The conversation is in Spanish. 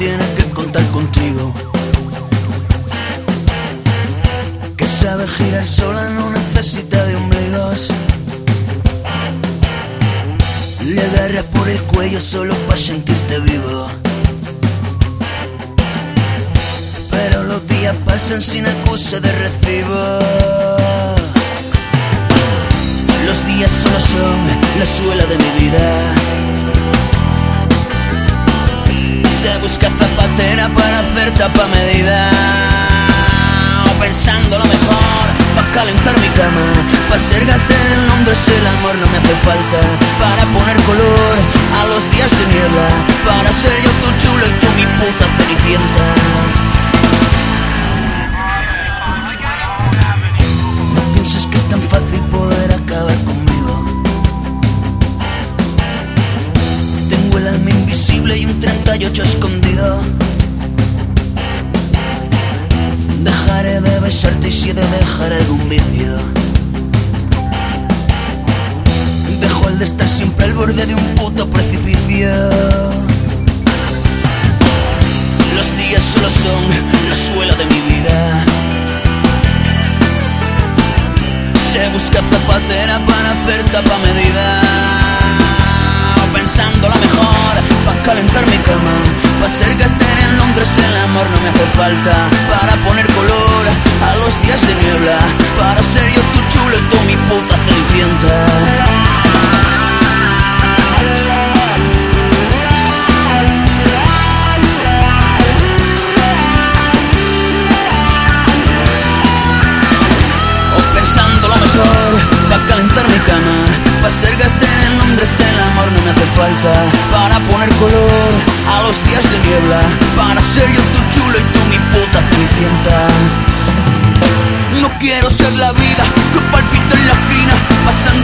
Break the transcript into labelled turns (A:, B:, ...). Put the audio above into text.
A: tiene que contar contigo, que sabe girar sola, no necesita de ombligos. Le agarras por el cuello solo para sentirte vivo. Pero los días pasan sin acuse de recibo. Los días solo son la suela de mi vida. Se busca zapatera para hacer tapa medida. Pensando lo mejor, pa' calentar mi cama, pa' ser gaste en Londres, el amor no me hace falta. Para poner color a los días de niebla, para ser yo tu chulo y tú mi puta cenicienta. No pienses que es tan fácil poder acabar conmigo. Tengo el alma invisible y un 38 escondido. Dejaré de besarte y si he de dejar algún vicio. Dejo el de estar siempre al borde de un puto precipicio. Los días solo son la suela de mi vida. Se busca zapatera para hacer tapa medida. Pensando lo mejor, pa' calentar mi cama, pa' ser gaster en Londres, el amor no me hace falta. Para poner color a los días de niebla, para ser yo tu chulo y tú mi puta cenicienta. Pensando lo mejor, pa' calentar mi cama, pa' ser gaster en Londres, el amor no me hace falta. Para poner color a los días de niebla, para ser yo tu chulo y tú mi puta cenicienta. No quiero ser la vida que palpita en la esquina, pasando